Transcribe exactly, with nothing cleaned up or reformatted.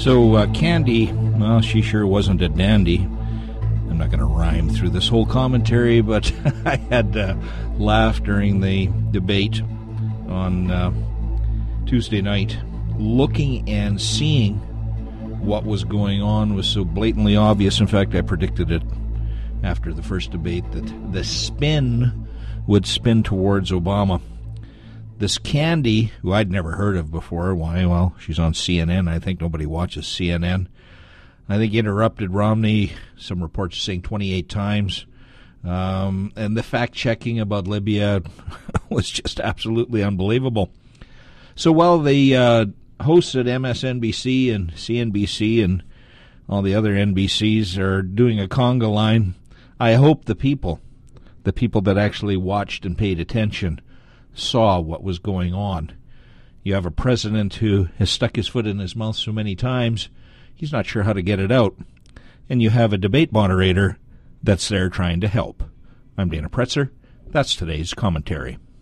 So uh, Candy, well, she sure wasn't a dandy. I'm not going to rhyme through this whole commentary, but I had uh, laughed during the debate on uh, Tuesday night. Looking and seeing what was going on was so blatantly obvious. In fact, I predicted it after the first debate that the spin would spin towards Obama. This Candy, who I'd never heard of before, why? Well, she's on C N N. I think nobody watches C N N. I think interrupted Romney, some reports saying twenty-eight times. Um, and the fact-checking about Libya was just absolutely unbelievable. So while the uh, hosts at M S N B C and C N B C and all the other N B Cs are doing a conga line, I hope the people, the people that actually watched and paid attention, saw what was going on. You have a president who has stuck his foot in his mouth so many times, he's not sure how to get it out. And you have a debate moderator that's there trying to help. I'm Dana Pretzer. That's today's commentary.